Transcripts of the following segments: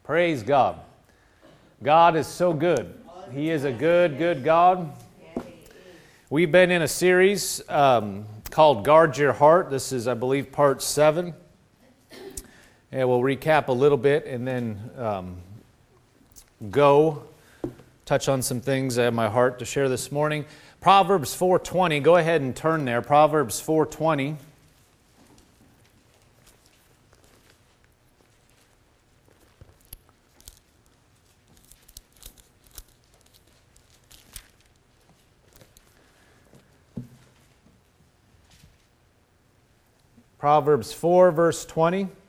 Praise God. God is so good. He is a good, good God. We've been in a series called Guard Your Heart. This is, I believe, part 7. And we'll recap a little bit and then touch on some things I have my heart to share this morning. Proverbs 4:20. Go ahead and turn there. Proverbs 4:20. Proverbs 4, verse 20. It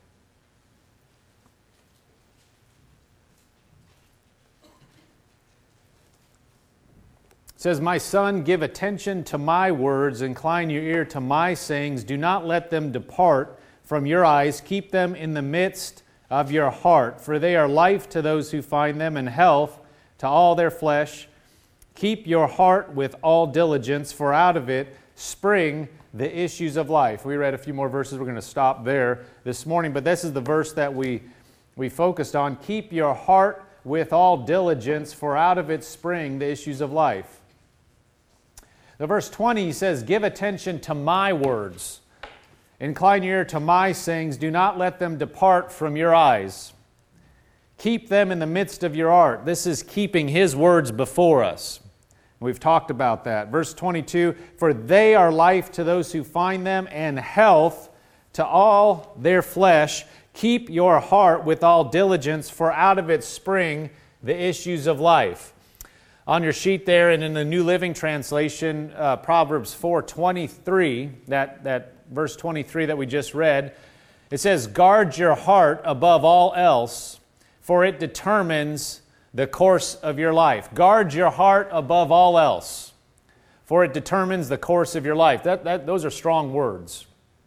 says, "My son, give attention to my words, incline your ear to my sayings. Do not let them depart from your eyes. Keep them in the midst of your heart, for they are life to those who find them and health to all their flesh. Keep your heart with all diligence, for out of it spring the issues of life." We read a few more verses. We're going to stop there this morning, but this is the verse that we focused on. Keep your heart with all diligence, for out of it spring the issues of life. The verse 20 says, "Give attention to my words. Incline your ear to my sayings. Do not let them depart from your eyes. Keep them in the midst of your heart." This is keeping His words before us. We've talked about that. Verse 22, "For they are life to those who find them and health to all their flesh. Keep your heart with all diligence, for out of it spring the issues of life." On your sheet there and in the New Living Translation, Proverbs 4:23, that verse 23 that we just read, it says, "Guard your heart above all else, for it determines the course of your life." Guard your heart above all else, for it determines the course of your life. Those are strong words.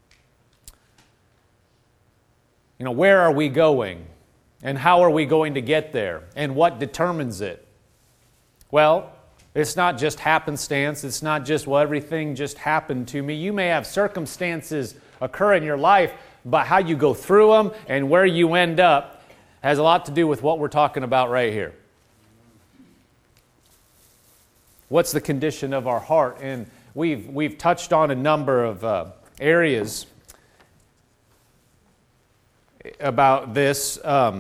You know, where are we going? And how are we going to get there? And what determines it? Well, it's not just happenstance. It's not just, well, everything just happened to me. You may have circumstances occur in your life, but how you go through them and where you end up has a lot to do with what we're talking about right here. What's the condition of our heart? And we've touched on a number of areas about this.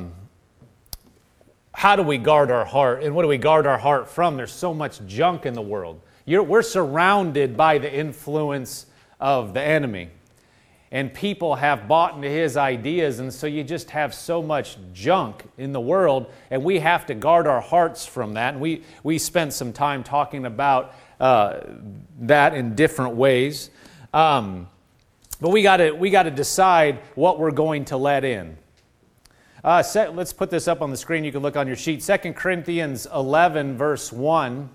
How do we guard our heart? And what do we guard our heart from? There's so much junk in the world. We're surrounded by the influence of the enemy. And people have bought into his ideas, and so you just have so much junk in the world, and we have to guard our hearts from that. And we spent some time talking about that in different ways. But we got to decide what we're going to let in. Let's put this up on the screen. You can look on your sheet. 2 Corinthians 11, verse 1.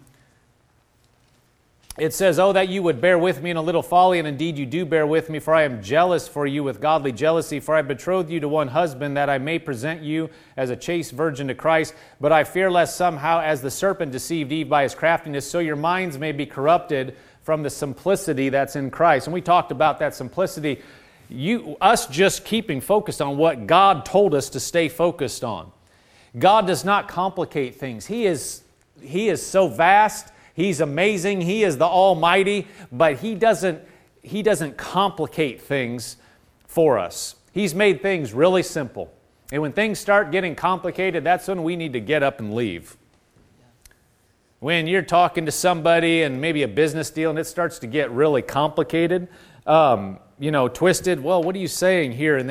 It says, "Oh, that you would bear with me in a little folly, and indeed you do bear with me, for I am jealous for you with godly jealousy. For I betrothed you to one husband, that I may present you as a chaste virgin to Christ. But I fear lest somehow, as the serpent deceived Eve by his craftiness, so your minds may be corrupted from the simplicity that's in Christ." And we talked about that simplicity. Us just keeping focused on what God told us to stay focused on. God does not complicate things. He is so vast. He's amazing. He is the Almighty, but He doesn't complicate things for us. He's made things really simple. And when things start getting complicated, that's when we need to get up and leave. When you're talking to somebody and maybe a business deal and it starts to get really complicated, twisted, well, what are you saying here? And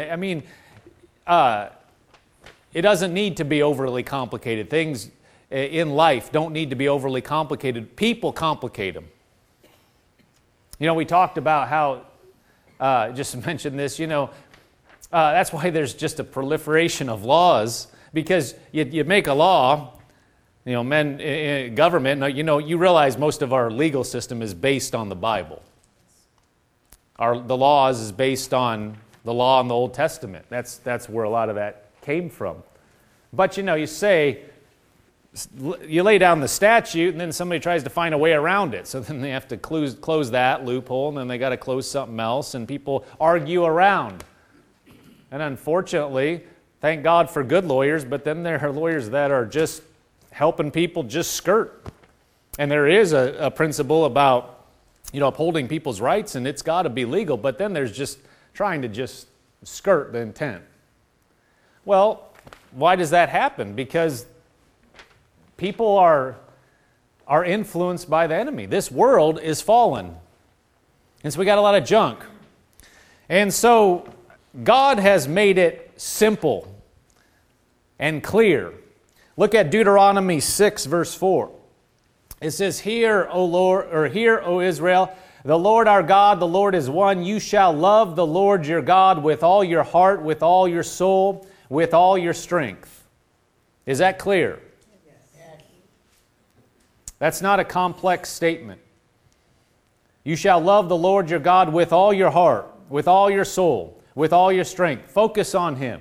it doesn't need to be overly complicated. Things in life don't need to be overly complicated. People complicate them. We talked about how, just mentioned this, that's why there's just a proliferation of laws, because you make a law, men in government, you realize most of our legal system is based on the Bible. The laws is based on the law in the Old Testament. That's where a lot of that came from. But you say, you lay down the statute, and then somebody tries to find a way around it. So then they have to close that loophole, and then they got to close something else, and people argue around. And unfortunately, Thank God for good lawyers, but then there are lawyers that are just helping people just skirt. And there is a principle about, upholding people's rights, and it's got to be legal, but then there's just trying to just skirt the intent. Well, why does that happen? Because people are influenced by the enemy. This world is fallen. And so we got a lot of junk. And so God has made it simple and clear. Look at Deuteronomy 6, verse 4. It says, Hear, O Israel, the Lord our God, the Lord is one. You shall love the Lord your God with all your heart, with all your soul, with all your strength. Is that clear? Yes. That's not a complex statement. You shall love the Lord your God with all your heart, with all your soul, with all your strength. Focus on Him.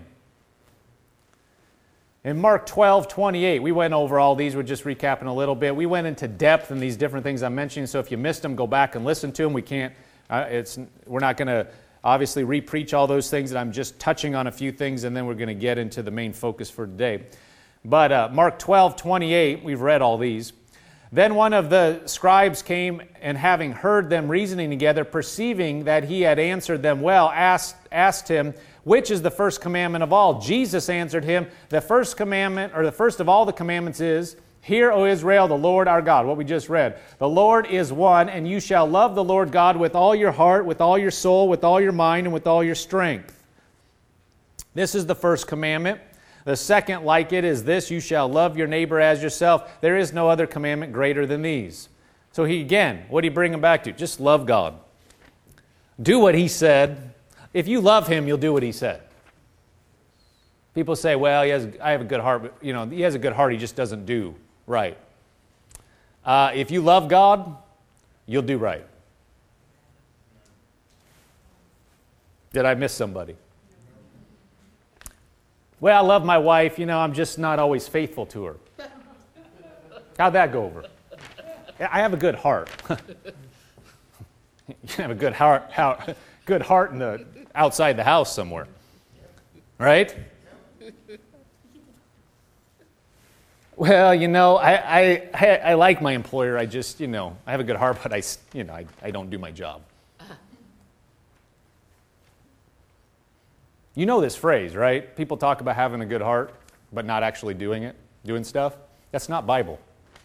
In Mark 12:28, we went over all these. We're just recapping a little bit. We went into depth in these different things I'm mentioning, so if you missed them, go back and listen to them. We're not going to obviously re-preach all those things, and I'm just touching on a few things, and then we're going to get into the main focus for today. But Mark 12:28, we've read all these. Then one of the scribes came, and having heard them reasoning together, perceiving that he had answered them well, asked him, Which is the first commandment of all? Jesus answered him, The first commandment, or the first of all the commandments is, Hear, O Israel, the Lord our God. What we just read. The Lord is one, and you shall love the Lord God with all your heart, with all your soul, with all your mind, and with all your strength. This is the first commandment. The second like it is this, you shall love your neighbor as yourself. There is no other commandment greater than these. So what do you bring him back to? Just love God. Do what He said. If you love Him, you'll do what He said. People say, well, I have a good heart, but He has a good heart, He just doesn't do right. If you love God, you'll do right. Did I miss somebody? Well, I love my wife, I'm just not always faithful to her. How'd that go over? I have a good heart. You have a good heart outside the house somewhere. Right? Well, I like my employer. I just, I have a good heart, but I don't do my job. You know this phrase, right? People talk about having a good heart, but not actually doing stuff. That's not Bible.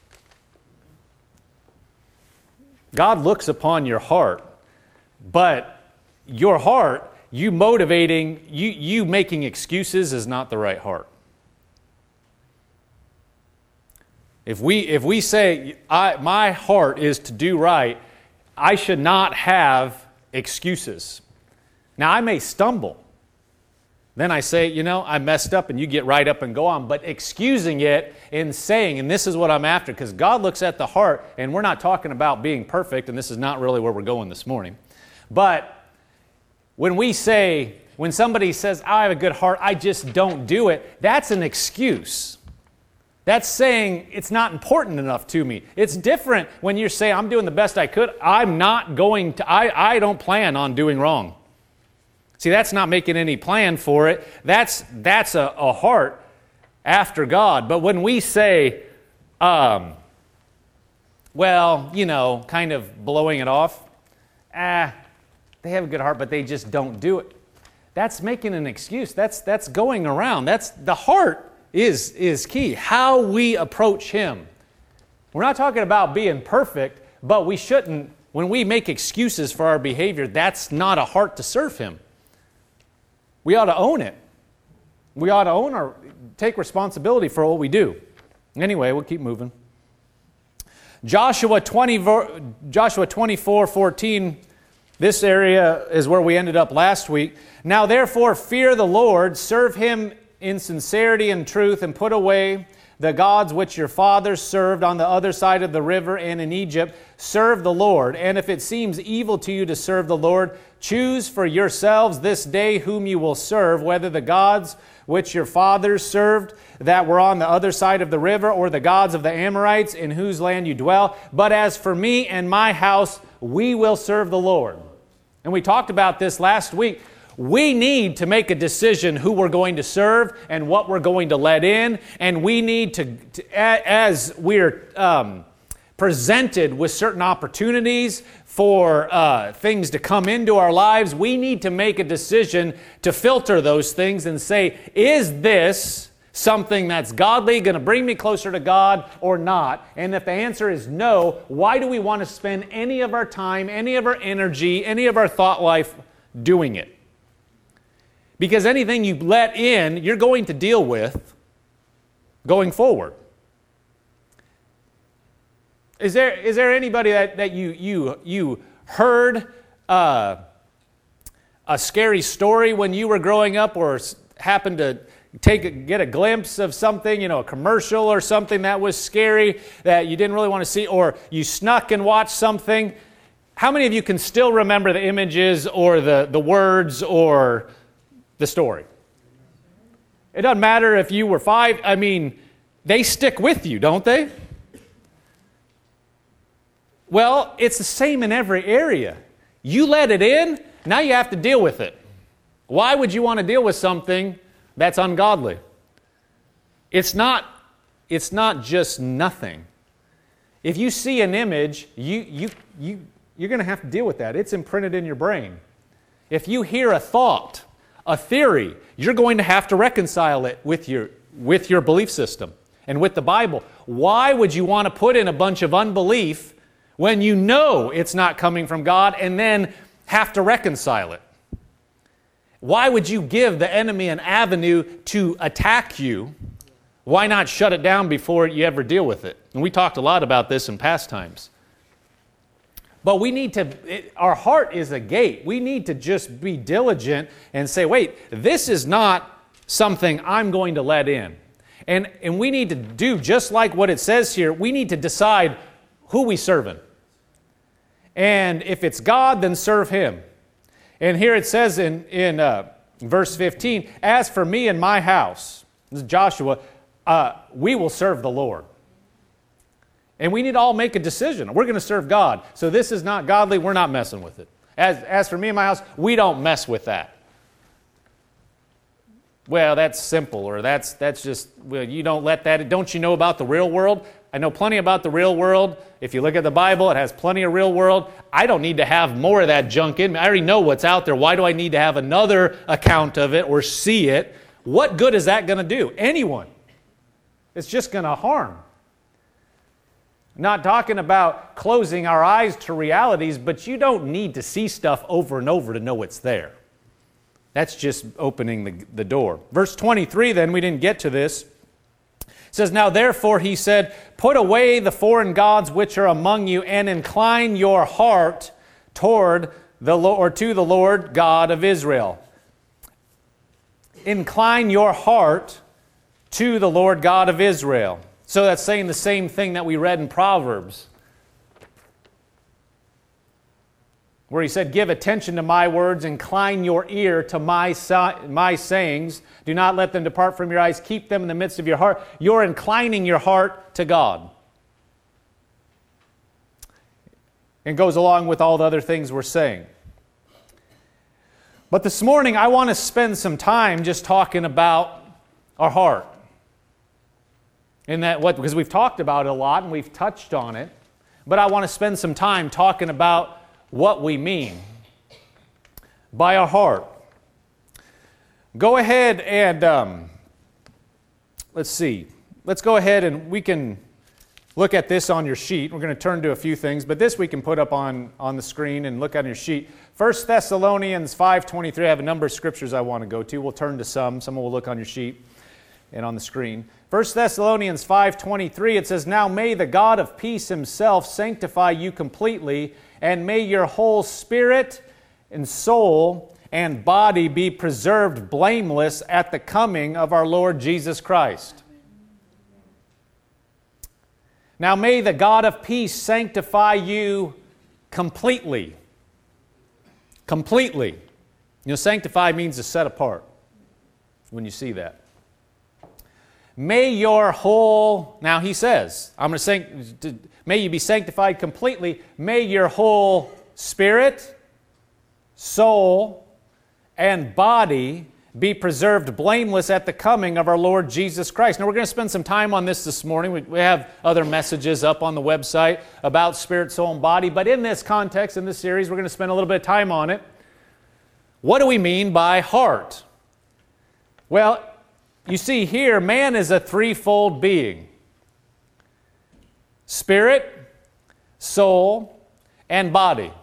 God looks upon your heart, but your heart, you making excuses is not the right heart. If we say, my heart is to do right, I should not have excuses. Now, I may stumble. Then I say, I messed up, and you get right up and go on. But excusing it and saying, and this is what I'm after, because God looks at the heart, and we're not talking about being perfect, and this is not really where we're going this morning. But when somebody says, I have a good heart, I just don't do it, that's an excuse. That's saying it's not important enough to me. It's different when you say, I'm doing the best I could. I'm not going to, I don't plan on doing wrong. See, that's not making any plan for it. That's a heart after God. But when we say, kind of blowing it off, they have a good heart, but they just don't do it. That's making an excuse. That's going around. The heart is key. How we approach Him. We're not talking about being perfect, but we shouldn't, when we make excuses for our behavior, that's not a heart to serve Him. We ought to own it. We ought to take responsibility for what we do. Anyway, we'll keep moving. Joshua 24:14. This area is where we ended up last week. Now therefore fear the Lord, serve Him in sincerity and truth, and put away the gods which your fathers served on the other side of the river and in Egypt. Serve the Lord. And if it seems evil to you to serve the Lord, choose for yourselves this day whom you will serve, whether the gods which your fathers served that were on the other side of the river, or the gods of the Amorites in whose land you dwell. But as for me and my house, we will serve the Lord. And we talked about this last week. We need to make a decision who we're going to serve and what we're going to let in. And we need to as we're presented with certain opportunities for things to come into our lives, we need to make a decision to filter those things and say, is this something that's godly, going to bring me closer to God or not? And if the answer is no, why do we want to spend any of our time, any of our energy, any of our thought life doing it? Because anything you let in, you're going to deal with going forward. Is there anybody that you heard a scary story when you were growing up, or happened to get a glimpse of something, a commercial or something that was scary that you didn't really want to see, or you snuck and watched something? How many of you can still remember the images or the words or the story? It doesn't matter if you were 5. I mean, they stick with you, don't they? Well, it's the same in every area. You let it in, now you have to deal with it. Why would you want to deal with something that's ungodly? It's not just nothing. If you see an image, you're going to have to deal with that. It's imprinted in your brain. If you hear a thought, a theory, you're going to have to reconcile it with your belief system and with the Bible. Why would you want to put in a bunch of unbelief when you know it's not coming from God and then have to reconcile it? Why would you give the enemy an avenue to attack you? Why not shut it down before you ever deal with it? And we talked a lot about this in past times. But we need to, our heart is a gate. We need to just be diligent and say, wait, this is not something I'm going to let in. And we need to do just like what it says here. We need to decide who we serving. And if it's God, then serve Him. And here it says in verse 15, as for me and my house, this is Joshua, we will serve the Lord. And we need to all make a decision. We're going to serve God. So this is not godly. We're not messing with it. As for me and my house, we don't mess with that. Well, that's simple, or that's just, well, you don't let that. Don't you know about the real world? I know plenty about the real world. If you look at the Bible, it has plenty of real world. I don't need to have more of that junk in me. I already know what's out there. Why do I need to have another account of it or see it? What good is that going to do? Anyone. It's just going to harm. Not talking about closing our eyes to realities, but you don't need to see stuff over and over to know it's there. That's just opening the door. Verse 23 then, we didn't get to this. It says, now therefore he said, put away the foreign gods which are among you, and incline your heart toward the Lord, or to the Lord God of Israel. Incline your heart to the Lord God of Israel. So that's saying the same thing that we read in Proverbs, where he said, give attention to my words, incline your ear to my sayings. Do not let them depart from your eyes. Keep them in the midst of your heart. You're inclining your heart to God. And goes along with all the other things we're saying. But this morning, I want to spend some time just talking about our heart. Because we've talked about it a lot and we've touched on it. But I want to spend some time talking about what we mean by our heart. Go ahead and, let's see. Let's go ahead and we can look at this on your sheet. We're going to turn to a few things, but this we can put up on the screen and look on your sheet. 1 Thessalonians 5:23. I have a number of scriptures I want to go to. We'll turn to some. Some will look on your sheet and on the screen. 1 Thessalonians 5:23, it says, now may the God of peace himself sanctify you completely, and may your whole spirit and soul and body be preserved blameless at the coming of our Lord Jesus Christ. Now may the God of peace sanctify you completely. Completely. Sanctify means to set apart when you see that. May your whole, now he says, may you be sanctified completely. May your whole spirit, soul, and body be preserved blameless at the coming of our Lord Jesus Christ. Now, we're going to spend some time on this morning. We have other messages up on the website about spirit, soul, and body. But in this context, in this series, we're going to spend a little bit of time on it. What do we mean by heart? Well, you see here, man is a threefold being. Spirit, soul, and body.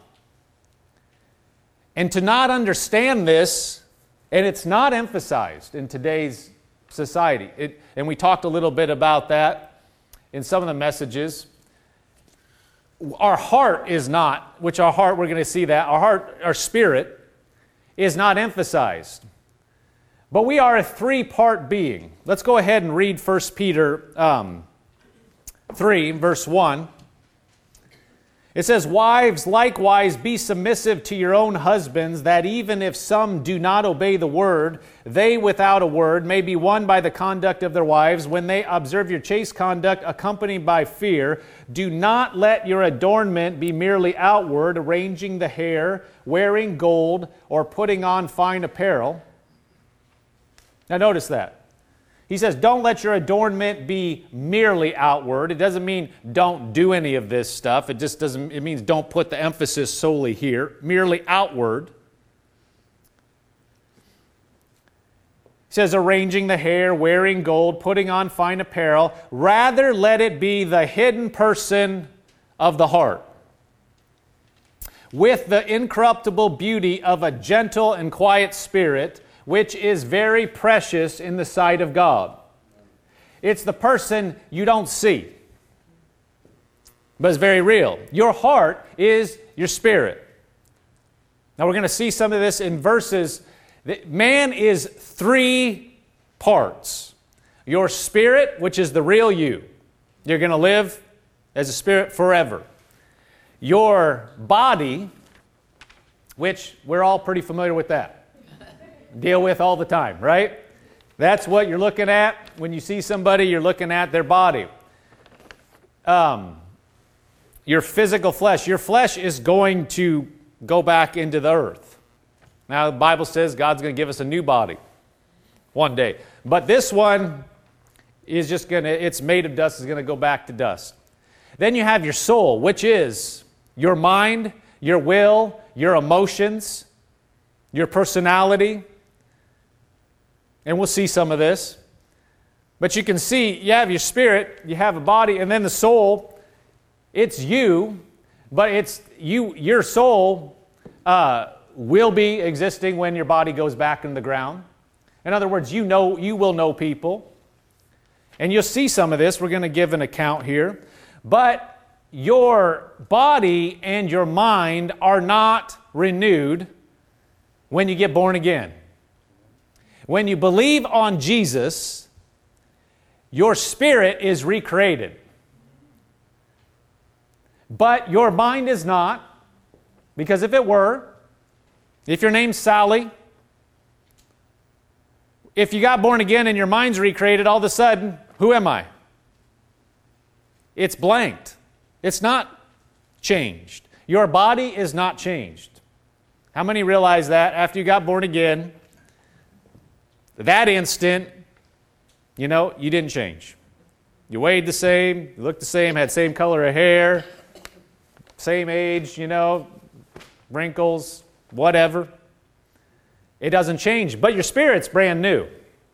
And to not understand this, and it's not emphasized in today's society. And we talked a little bit about that in some of the messages. Our heart is not, which our heart, we're going to see that, our spirit is not emphasized. But we are a three-part being. Let's go ahead and read 1 Peter 3, verse 1. It says, "Wives, likewise be submissive to your own husbands, that even if some do not obey the word, they without a word may be won by the conduct of their wives, when they observe your chaste conduct accompanied by fear. Do not let your adornment be merely outward, arranging the hair, wearing gold, or putting on fine apparel." Now notice that. He says, don't let your adornment be merely outward. It doesn't mean don't do any of this stuff. It means don't put the emphasis solely here. Merely outward. He says, arranging the hair, wearing gold, putting on fine apparel. Rather, let it be the hidden person of the heart, with the incorruptible beauty of a gentle and quiet spirit, which is very precious in the sight of God. It's the person you don't see, but it's very real. Your heart is your spirit. Now we're going to see some of this in verses. Man is three parts. Your spirit, which is the real you. You're going to live as a spirit forever. Your body, which we're all pretty familiar with that. Deal with all the time, right? That's what you're looking at. When you see somebody, you're looking at their body. Your physical flesh. Your flesh is going to go back into the earth. Now, the Bible says God's going to give us a new body one day. But this one is just going to, it's made of dust, is going to go back to dust. Then you have your soul, which is your mind, your will, your emotions, your personality. And we'll see some of this. But you can see, you have your spirit, you have a body, and then the soul, it's you, but it's you. Your soul will be existing when your body goes back in the ground. In other words, you will know people. And you'll see some of this. We're going to give an account here. But your body and your mind are not renewed when you get born again. When you believe on Jesus, your spirit is recreated. But your mind is not, because if it were, if your name's Sally, if you got born again and your mind's recreated, all of a sudden, who am I? It's blanked. It's not changed. Your body is not changed. How many realize that after you got born again, that instant, you didn't change. You weighed the same, you looked the same, had same color of hair, same age, wrinkles, whatever. It doesn't change, but your spirit's brand new.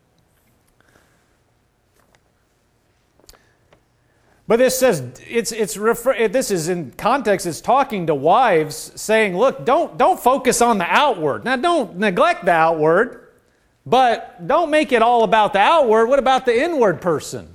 But this says, this is in context, it's talking to wives saying, look, don't focus on the outward. Now don't neglect the outward. But don't make it all about the outward. What about the inward person?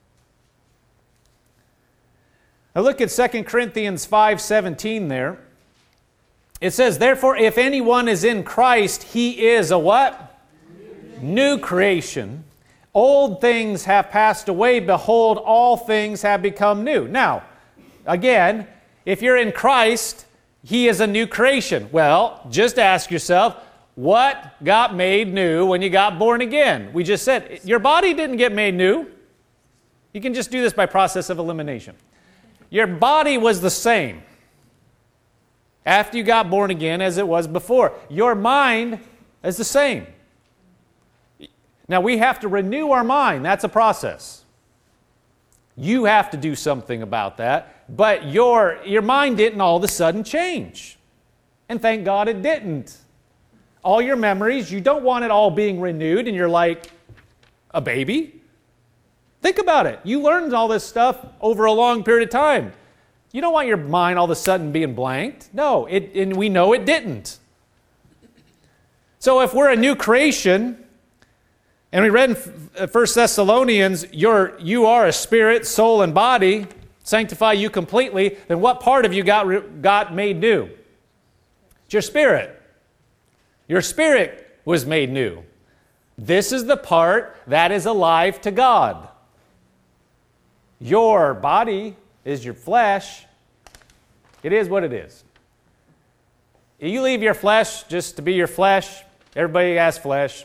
Now look at 2 Corinthians 5:17 there. It says, therefore, if anyone is in Christ, he is a what? New creation. Old things have passed away. Behold, all things have become new. Now, again, if you're in Christ, he is a new creation. Well, just ask yourself, what got made new when you got born again? We just said, your body didn't get made new. You can just do this by process of elimination. Your body was the same after you got born again as it was before. Your mind, is the same. Now we have to renew our mind. That's a process. You have to do something about that. But your mind didn't all of a sudden change. And thank God it didn't. All your memories, you don't want it all being renewed and you're like a baby. Think about it. You learned all this stuff over a long period of time. You don't want your mind all of a sudden being blanked. No, and we know it didn't. So if we're a new creation, and we read in 1 Thessalonians, you are a spirit, soul, and body, sanctify you completely, then what part of you got made new? It's your spirit. Your spirit was made new. This is the part that is alive to God. Your body is your flesh. It is what it is. You leave your flesh just to be your flesh. Everybody has flesh.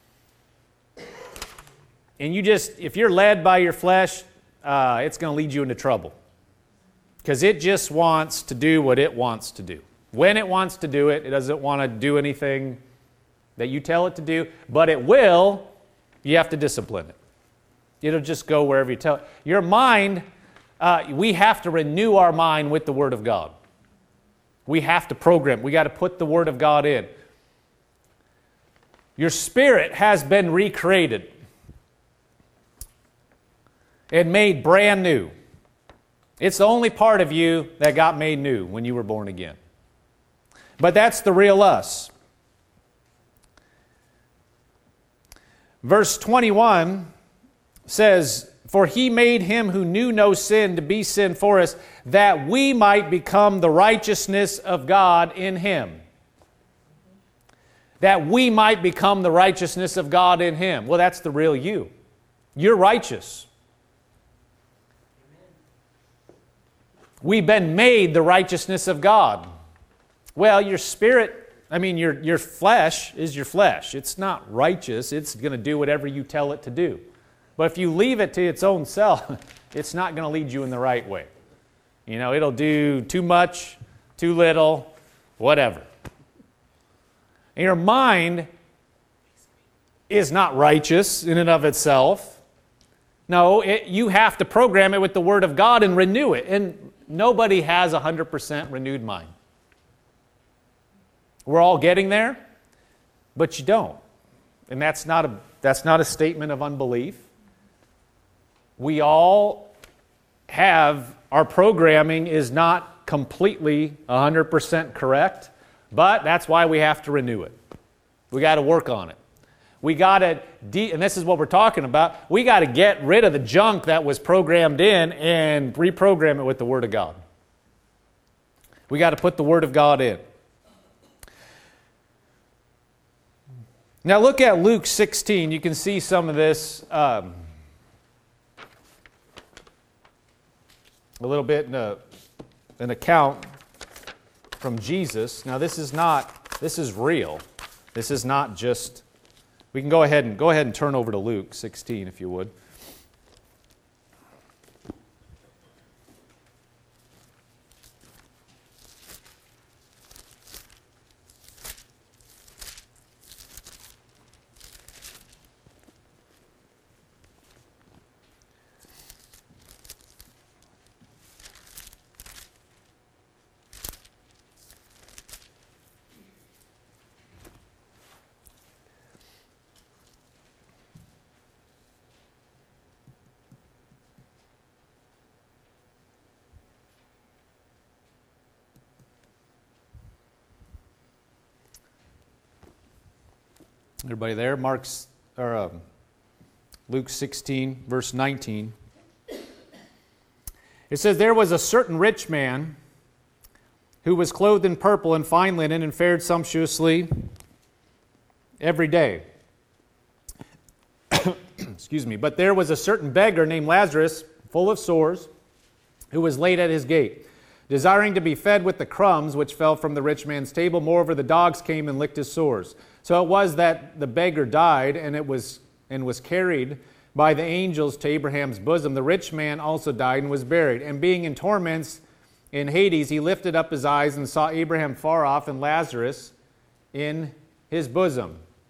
And if you're led by your flesh, it's going to lead you into trouble. Because it just wants to do what it wants to do. When it wants to do it, it doesn't want to do anything that you tell it to do, but it will. You have to discipline it. It'll just go wherever you tell it. Your mind, we have to renew our mind with the Word of God. We have to program. We got to put the Word of God in. Your spirit has been recreated and made brand new. It's the only part of you that got made new when you were born again. But that's the real us. Verse 21 says, "For he made him who knew no sin to be sin for us, that we might become the righteousness of God in him." That we might become the righteousness of God in him. Well, that's the real you. You're righteous. We've been made the righteousness of God. Well, your spirit, your flesh is your flesh. It's not righteous. It's going to do whatever you tell it to do. But if you leave it to its own self, it's not going to lead you in the right way. It'll do too much, too little, whatever. And your mind is not righteous in and of itself. No, you have to program it with the Word of God and renew it. And nobody has a 100% renewed mind. We're all getting there, but you don't. And that's not a statement of unbelief. We all have, our programming is not completely 100% correct, but that's why we have to renew it. We got to work on it. We got to, and this is what we're talking about, we got to get rid of the junk that was programmed in and reprogram it with the Word of God. We got to put the Word of God in. Now look at Luke 16. You can see some of this a little bit in an account from Jesus. Now this is real. This is not just, we can go ahead and turn over to Luke 16 if you would. Everybody there? Luke 16, verse 19. It says, "There was a certain rich man who was clothed in purple and fine linen and fared sumptuously every day." Excuse me. "But there was a certain beggar named Lazarus, full of sores, who was laid at his gate, desiring to be fed with the crumbs which fell from the rich man's table. Moreover, the dogs came and licked his sores. So it was that the beggar died and was carried by the angels to Abraham's bosom. The rich man also died and was buried. And being in torments in Hades, he lifted up his eyes and saw Abraham far off and Lazarus in his bosom."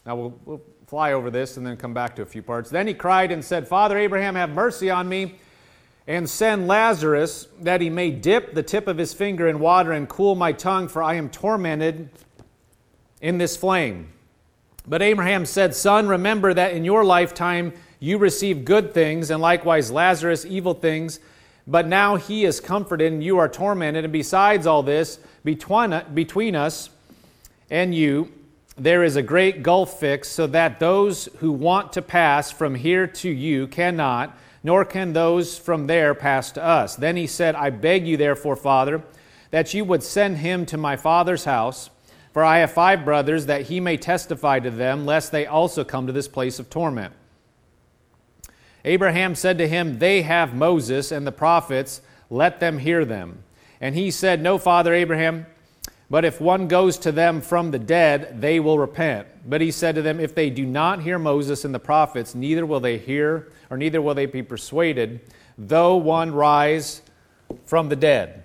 Now we'll fly over this and then come back to a few parts. Then he cried and said, Father Abraham, have mercy on me, and send Lazarus, that he may dip the tip of his finger in water and cool my tongue, for I am tormented in this flame. But Abraham said, Son, remember that in your lifetime you received good things, and likewise Lazarus evil things. But now he is comforted, and you are tormented. And besides all this, between us and you, there is a great gulf fixed, so that those who want to pass from here to you cannot, nor can those from there pass to us. Then he said, I beg you therefore, Father, that you would send him to my father's house, for I have 5 brothers, that he may testify to them, lest they also come to this place of torment. Abraham said to him, They have Moses and the prophets, let them hear them. And he said, No, Father Abraham, but if one goes to them from the dead, they will repent. But he said to them, If they do not hear Moses and the prophets, neither will they hear, or neither will they be persuaded, though one rise from the dead.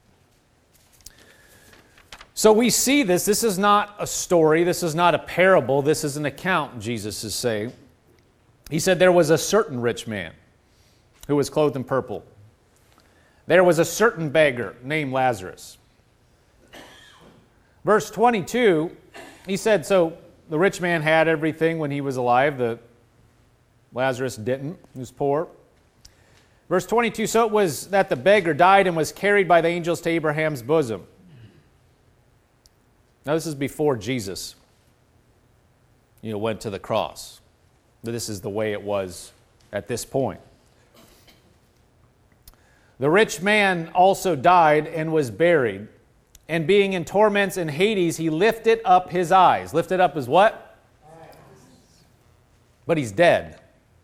So we see this. This is not a story. This is not a parable. This is an account, Jesus is saying. He said there was a certain rich man who was clothed in purple. There was a certain beggar named Lazarus. Verse 22, he said, so the rich man had everything when he was alive. Lazarus didn't. He was poor. Verse 22, so it was that the beggar died and was carried by the angels to Abraham's bosom. Now this is before Jesus, went to the cross. This is the way it was at this point. The rich man also died and was buried. And being in torments in Hades, he lifted up his eyes. Lifted up his what? Eyes. But he's dead.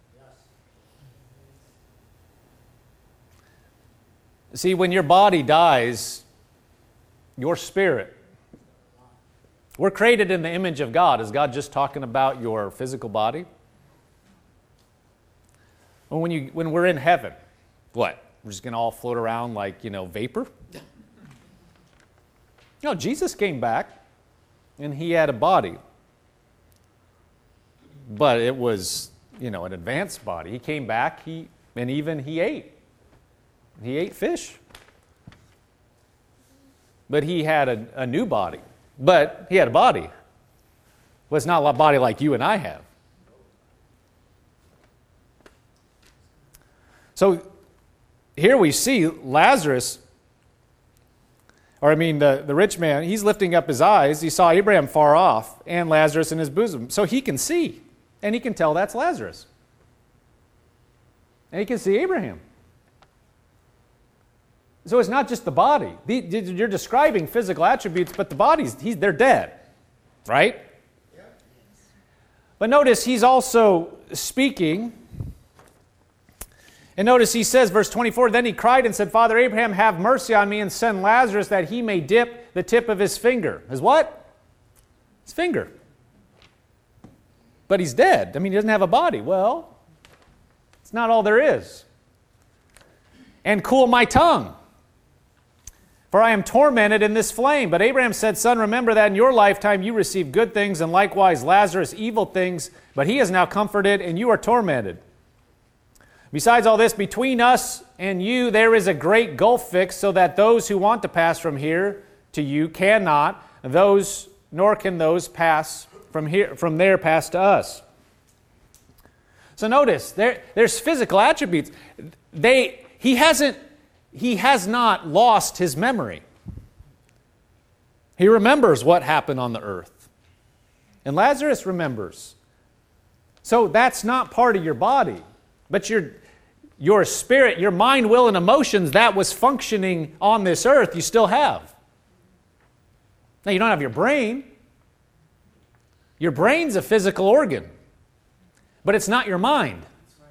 Yes. See, when your body dies, your spirit. We're created in the image of God. Is God just talking about your physical body? Well, when we're in heaven, what? We're just going to all float around like, vapor? No, Jesus came back and he had a body. But it was, an advanced body. He came back, he ate. He ate fish. But he had a new body. But he had a body. Well, it's not a body like you and I have. So here we see Lazarus, the rich man, he's lifting up his eyes. He saw Abraham far off and Lazarus in his bosom. So he can see, and he can tell that's Lazarus. And he can see Abraham. So it's not just the body. You're describing physical attributes, but the bodies, they're dead, right? Yeah. But notice he's also speaking. And notice he says, verse 24, Then he cried and said, Father Abraham, have mercy on me and send Lazarus that he may dip the tip of his finger. His what? His finger. But he's dead. He doesn't have a body. Well, it's not all there is. And cool my tongue, for I am tormented in this flame. But Abraham said, Son, remember that in your lifetime you received good things, and likewise Lazarus evil things, but he is now comforted, and you are tormented. Besides all this, between us and you there is a great gulf fixed, so that those who want to pass from here to you cannot, nor can those pass from there pass to us. So notice, there's physical attributes. He has not lost his memory. He remembers what happened on the earth. And Lazarus remembers. So that's not part of your body. But your spirit, your mind, will, and emotions that was functioning on this earth, you still have. Now, you don't have your brain. Your brain's a physical organ. But it's not your mind.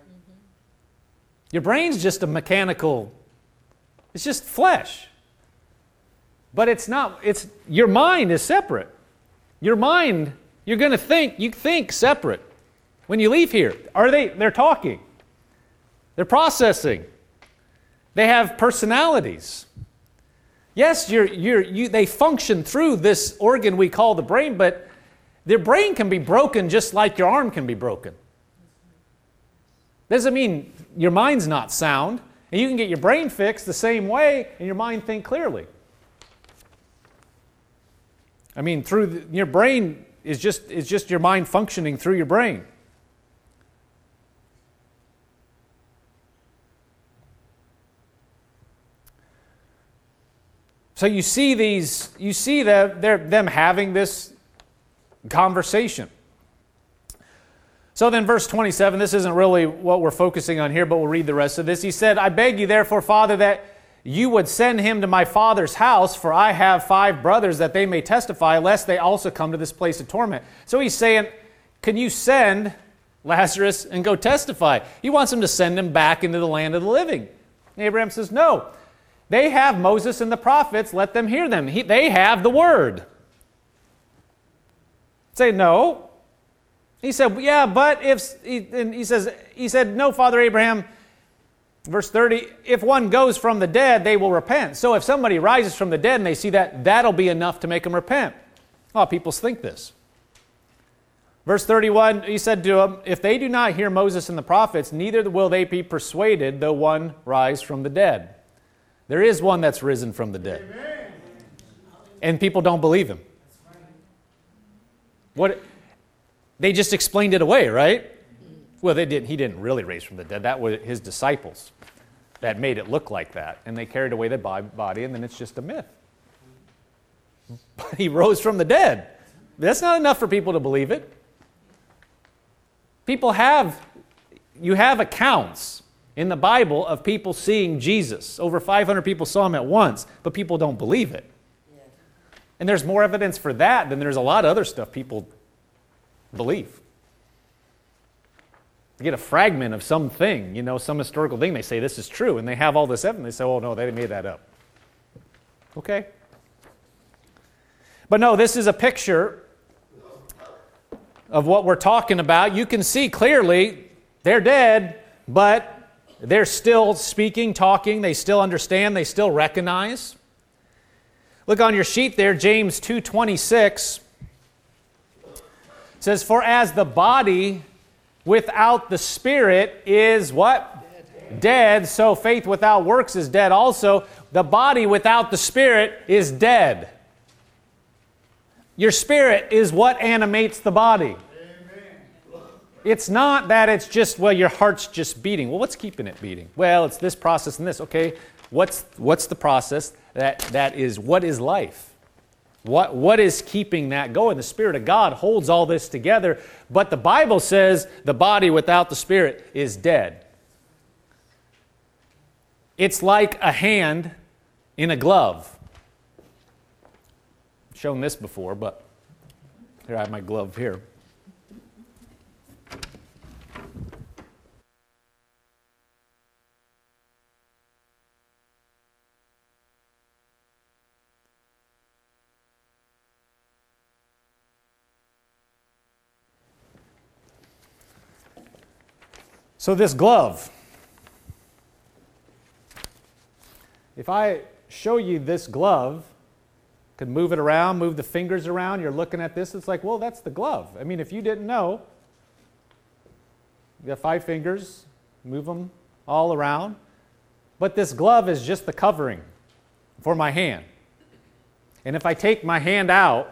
Your brain's just a mechanical, it's just flesh. But it's not, your mind is separate. Your mind, you think separate. When you leave here, they're talking. They're processing. They have personalities. Yes, they function through this organ we call the brain, but Their brain can be broken just like your arm can be broken. Doesn't mean your mind's not sound. And you can get your brain fixed the same way and your mind think clearly. I mean, your brain is just your mind functioning through your brain. So you see them having this conversation. So then verse 27, this isn't really what we're focusing on here, but we'll read the rest of this. He said, I beg you therefore, Father, that you would send him to my father's house, for I have 5 brothers, that they may testify, lest they also come to this place of torment. So he's saying, can you send Lazarus and go testify? He wants him to send him back into the land of the living. And Abraham says, no. They have Moses and the prophets, let them hear them. They have the word. Say, no. He said, yeah, but he said, no, Father Abraham, verse 30, if one goes from the dead, they will repent. So if somebody rises from the dead and they see that, that'll be enough to make them repent. A lot of people think this. Verse 31, he said to them, if they do not hear Moses and the prophets, neither will they be persuaded, though one rise from the dead. There is one that's risen from the dead. Amen. And people don't believe him. What? They just explained it away, right? Well, he didn't really raise from the dead. That was his disciples that made it look like that. And they carried away the body, and then it's just a myth. But he rose from the dead. That's not enough for people to believe it. You have accounts in the Bible of people seeing Jesus. Over 500 people saw him at once, but people don't believe it. And there's more evidence for that than there's a lot of other stuff people believe. You get a fragment of something, some historical thing, they say this is true, and they have all this evidence. They say, oh no, they made that up. Okay. But no, this is a picture of what we're talking about. You can see clearly they're dead, but they're still speaking, talking, they still understand, they still recognize. Look on your sheet there, James 2:26. It says, for as the body without the spirit is what? Dead. So faith without works is dead also. The body without the spirit is dead. Your spirit is what animates the body. Amen. It's not that it's just, your heart's just beating. Well, what's keeping it beating? Well, it's this process and this. Okay, what's the process? That is, what is life? What is keeping that going? The Spirit of God holds all this together, but the Bible says the body without the Spirit is dead. It's like a hand in a glove. I've shown this before, but here I have my glove here. So this glove, if I show you this glove, could move it around, move the fingers around, you're looking at this, it's like, well, that's the glove. I mean, if you didn't know, you got 5 fingers, move them all around, but this glove is just the covering for my hand. And if I take my hand out,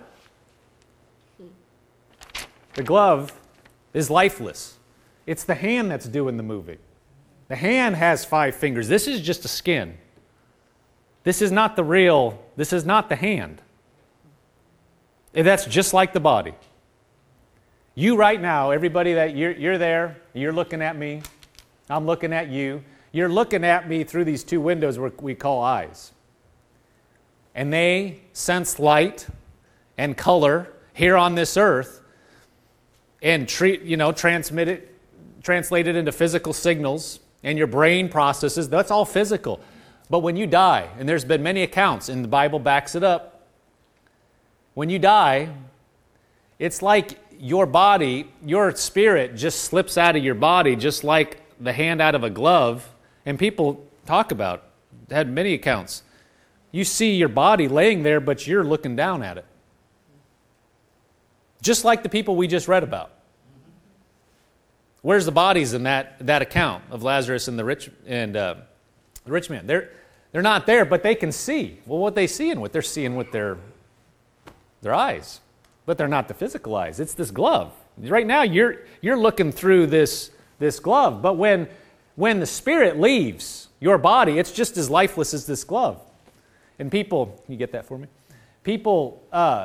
the glove is lifeless. It's the hand that's doing the moving. The hand has 5 fingers. This is just a skin. This is not this is not the hand. And that's just like the body. You right now, everybody that you're there, you're looking at me, I'm looking at you. You're looking at me through these 2 windows we call eyes. And they sense light and color here on this earth and transmit it, translate it into physical signals, and your brain processes. That's all physical. But when you die, and there's been many accounts, and the Bible backs it up, when you die, it's like your body, your spirit just slips out of your body, just like the hand out of a glove. And people talk about, had many accounts. You see your body laying there, but you're looking down at it. Just like the people we just read about. Where's the bodies in that account of Lazarus and the rich man? They're not there, but they can see. Well, what they seeing with? They're seeing with their eyes, but they're not the physical eyes. It's this glove. Right now, you're looking through this glove, but when the spirit leaves your body, it's just as lifeless as this glove. And people, can you get that for me? People,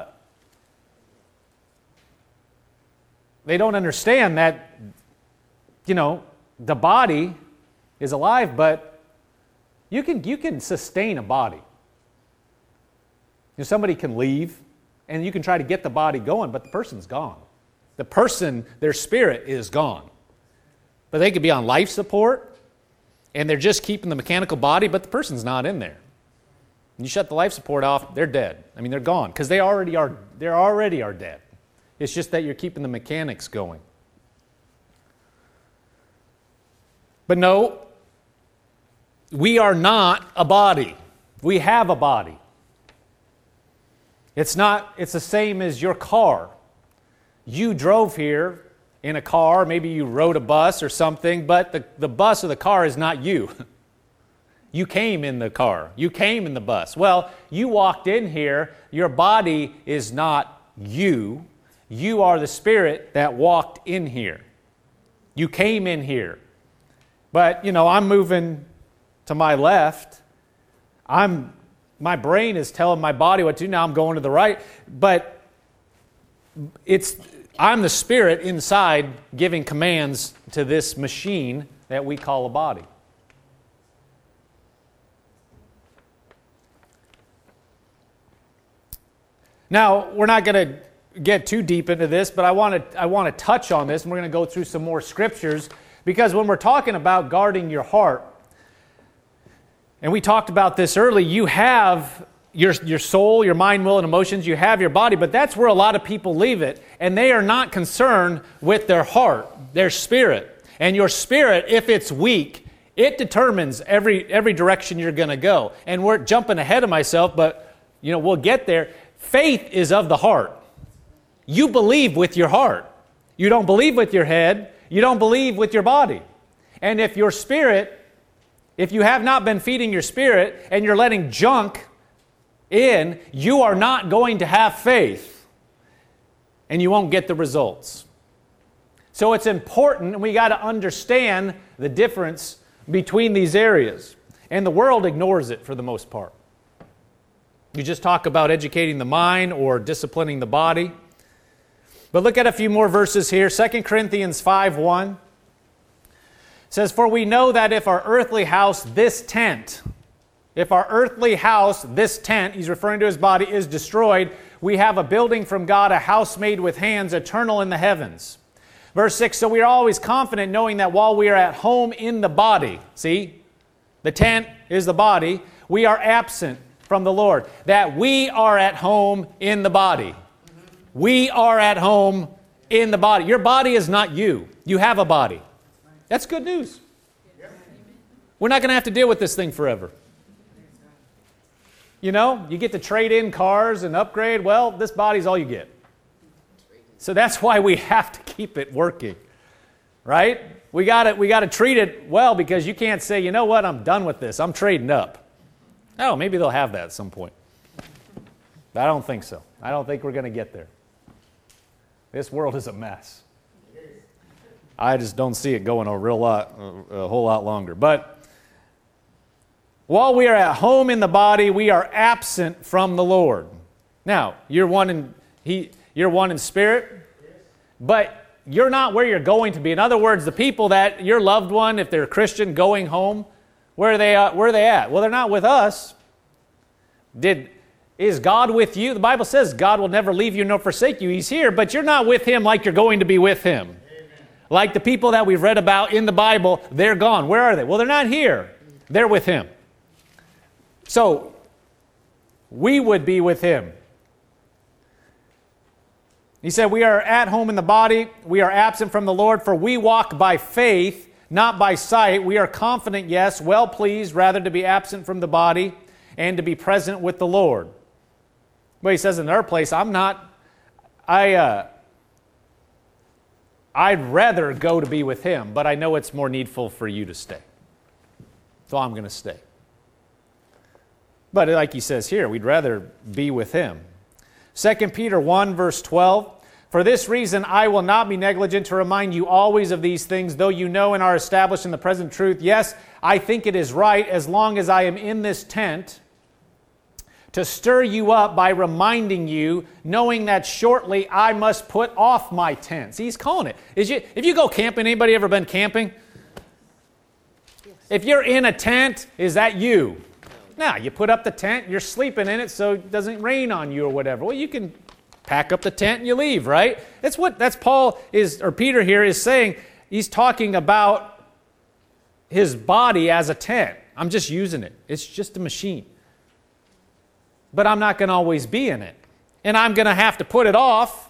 they don't understand that, the body is alive, but you can sustain a body. Somebody can leave, and you can try to get the body going, but the person's gone. The person, their spirit is gone. But they could be on life support, and they're just keeping the mechanical body, but the person's not in there. You shut the life support off, they're dead. I mean, they're gone, because they already are dead. It's just that you're keeping the mechanics going. But no, we are not a body. We have a body. It's the same as your car. You drove here in a car, maybe you rode a bus or something, but the bus or the car is not you. You came in the car. You came in the bus. Well, you walked in here. Your body is not you. You are the spirit that walked in here. You came in here. But, I'm moving to my left. My brain is telling my body what to do. Now I'm going to the right. But I'm the spirit inside giving commands to this machine that we call a body. Now, we're not going to get too deep into this, but I want to touch on this, and we're going to go through some more scriptures, because when we're talking about guarding your heart, and we talked about this early, you have your soul, your mind, will, and emotions, you have your body, but that's where a lot of people leave it, and they are not concerned with their heart, their spirit. And your spirit, if it's weak, it determines every direction you're going to go. And we're jumping ahead of myself, but we'll get there. Faith is of the heart. You believe with your heart. You don't believe with your head. You don't believe with your body. And if your spirit, if you have not been feeding your spirit and you're letting junk in, you are not going to have faith. And you won't get the results. So it's important, and we got to understand the difference between these areas. And the world ignores it for the most part. You just talk about educating the mind or disciplining the body. But look at a few more verses here. 2 Corinthians 5:1 says, "For we know that if our earthly house, this tent," he's referring to his body, "is destroyed, we have a building from God, a house made with hands, eternal in the heavens." Verse 6, "So we are always confident, knowing that while we are at home in the body," see, the tent is the body, "we are absent from the Lord." That we are at home in the body. We are at home in the body. Your body is not you. You have a body. That's good news. We're not going to have to deal with this thing forever. You get to trade in cars and upgrade. Well, this body's all you get. So that's why we have to keep it working. Right? We got to treat it well, because you can't say, "You know what, I'm done with this. I'm trading up." Oh, maybe they'll have that at some point. But I don't think so. I don't think we're going to get there. This world is a mess. I just don't see it going a whole lot longer. But while we are at home in the body, we are absent from the Lord. Now, you're one in spirit, but you're not where you're going to be. In other words, the people that your loved one, if they're a Christian, going home, where are they at? Well, they're not with us. Is God with you? The Bible says God will never leave you nor forsake you. He's here, but you're not with Him like you're going to be with Him. Amen. Like the people that we've read about in the Bible, they're gone. Where are they? Well, they're not here. They're with Him. So, we would be with Him. He said, "We are at home in the body. We are absent from the Lord, for we walk by faith, not by sight. We are confident, yes, well pleased, rather to be absent from the body and to be present with the Lord." But he says in our place, I I'd rather go to be with him, but I know it's more needful for you to stay. So I'm going to stay. But like he says here, we'd rather be with him. 2 Peter 1, verse 12. For this reason, I will not be negligent to remind you always of these things, though you know and are established in the present truth. Yes, I think it is right, as long as I am in this tent, to stir you up by reminding you, knowing that shortly I must put off my tent. See, he's calling it. If you go camping, anybody ever been camping? Yes. If you're in a tent, is that you? No, you put up the tent, you're sleeping in it so it doesn't rain on you or whatever. Well, you can pack up the tent and you leave, right? That's Peter here is saying. He's talking about his body as a tent. I'm just using it. It's just a machine. But I'm not going to always be in it. And I'm going to have to put it off,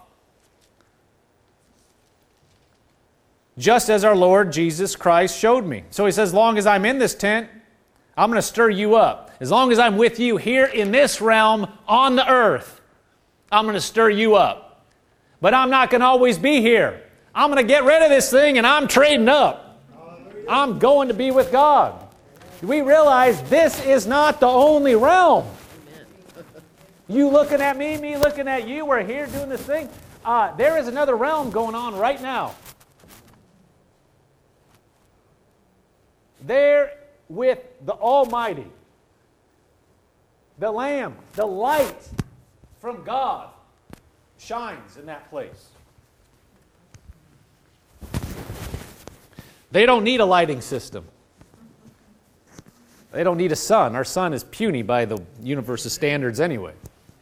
just as our Lord Jesus Christ showed me. So he says, as long as I'm in this tent, I'm going to stir you up. As long as I'm with you here in this realm on the earth, I'm going to stir you up. But I'm not going to always be here. I'm going to get rid of this thing and I'm trading up. I'm going to be with God. We realize this is not the only realm. You looking at me looking at you, we're here doing this thing. There is another realm going on right now. There with the Almighty, the Lamb, the light from God shines in that place. They don't need a lighting system. They don't need a sun. Our sun is puny by the universe's standards anyway.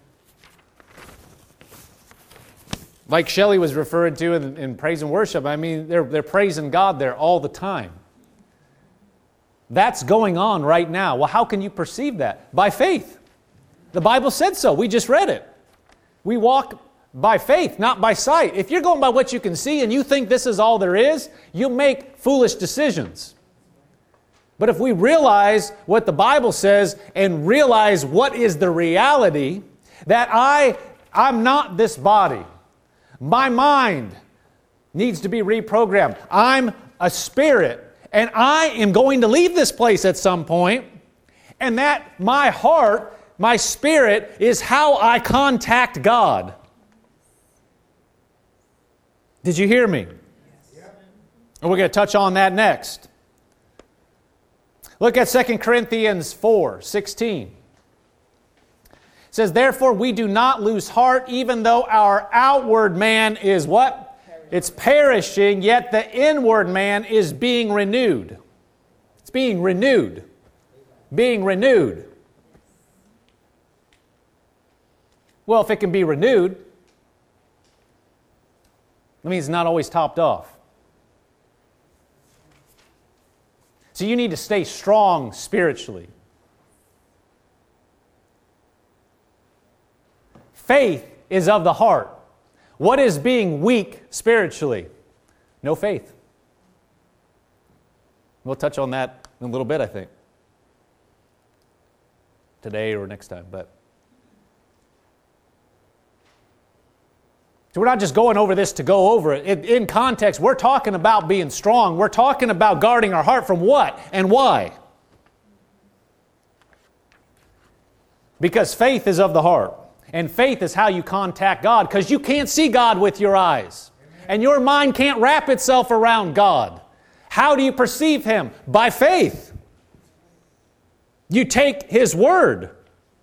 Like Shelley was referring to in praise and worship, I mean, they're praising God there all the time. That's going on right now. Well, how can you perceive that? By faith. The Bible said so. We just read it. We walk by faith, not by sight. If you're going by what you can see and you think this is all there is, you'll make foolish decisions. But if we realize what the Bible says and realize what is the reality, that I'm not this body. My mind needs to be reprogrammed. I'm a spirit, and I am going to leave this place at some point, and that my heart, my spirit, is how I contact God. Did you hear me? Yes. And we're going to touch on that next. Look at 2 Corinthians 4:16. It says, therefore we do not lose heart, even though our outward man is what? It's perishing, yet the inward man is being renewed. It's being renewed. Being renewed. Well, if it can be renewed, that means it's not always topped off. So you need to stay strong spiritually. Faith is of the heart. What is being weak spiritually? No faith. We'll touch on that in a little bit, I think. Today or next time, but. So we're not just going over this to go over it. In context, we're talking about being strong. We're talking about guarding our heart from what and why? Because faith is of the heart. And faith is how you contact God, because you can't see God with your eyes. And your mind can't wrap itself around God. How do you perceive Him? By faith. You take His Word.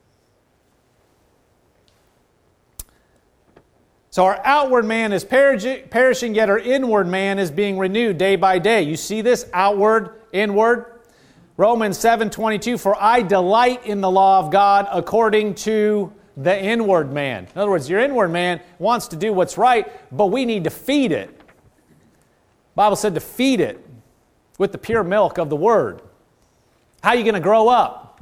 So our outward man is perishing, yet our inward man is being renewed day by day. You see this? Outward, inward. Romans 7:22, for I delight in the law of God according to the inward man. In other words, your inward man wants to do what's right, but we need to feed it. The Bible said to feed it with the pure milk of the Word. How are you going to grow up?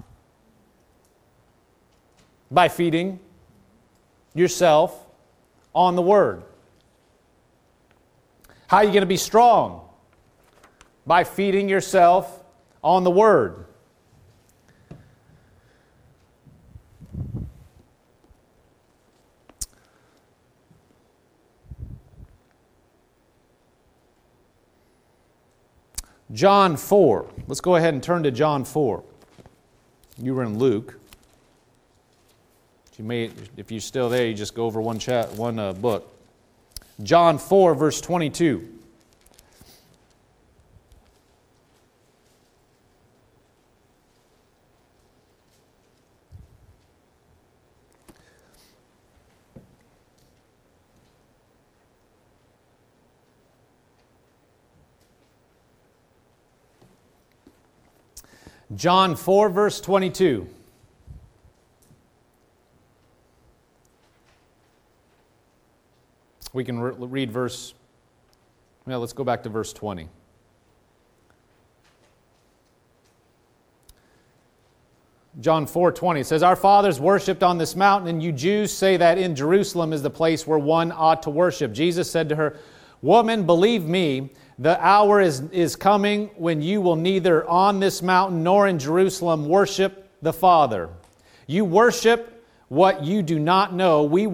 By feeding yourself on the Word. How are you going to be strong? By feeding yourself on the Word. John 4. Let's go ahead and turn to John 4. You were in Luke. If you're still there, you just go over one book. John 4, verse 22. John 4, verse 22. We can read let's go back to verse 20. John 4:20 says, "Our fathers worshipped on this mountain, and you Jews say that in Jerusalem is the place where one ought to worship." Jesus said to her, "Woman, believe me, the hour is coming when you will neither on this mountain nor in Jerusalem worship the Father. You worship what you do not know. We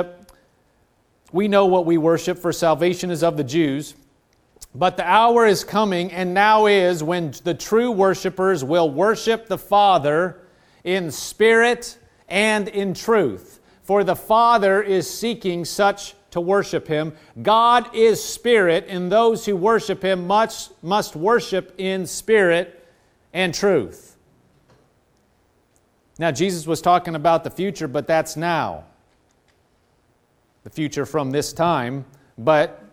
know what we worship, for salvation is of the Jews. But the hour is coming, and now is, when the true worshipers will worship the Father in spirit and in truth. For the Father is seeking such to worship Him. God is spirit, and those who worship Him must worship in spirit and truth." Now, Jesus was talking about the future, but that's now. The future from this time, but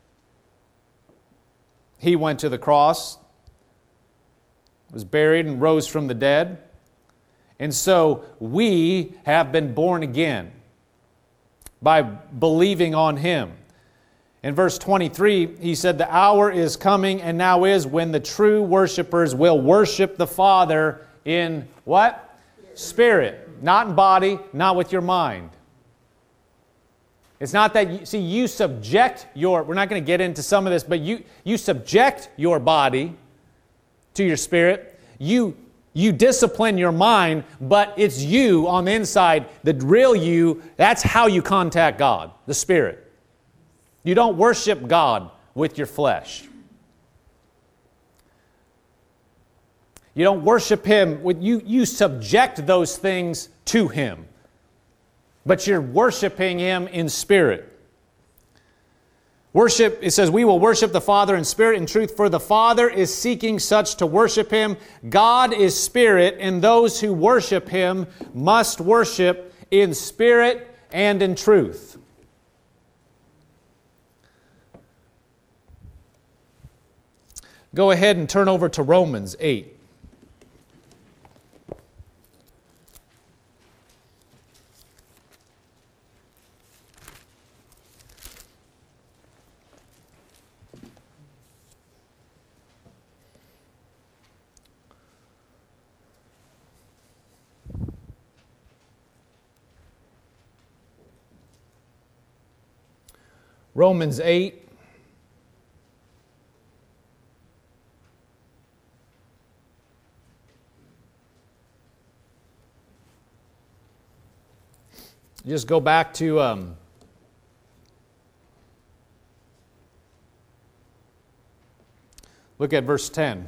He went to the cross, was buried, and rose from the dead. And so we have been born again by believing on Him. In verse 23, He said, "The hour is coming and now is when the true worshipers will worship the Father in" what? Spirit. Not in body, not with your mind. It's not that, you subject we're not going to get into some of this, but you subject your body to your spirit. You discipline your mind, but it's you on the inside, the real you. That's how you contact God, the Spirit. You don't worship God with your flesh. You don't worship Him you subject those things to Him. But you're worshiping Him in spirit. Worship, it says, "We will worship the Father in spirit and truth, for the Father is seeking such to worship Him. God is spirit, and those who worship Him must worship in spirit and in truth." Go ahead and turn over to Romans 8. Romans 8. Just go back to look at verse 10.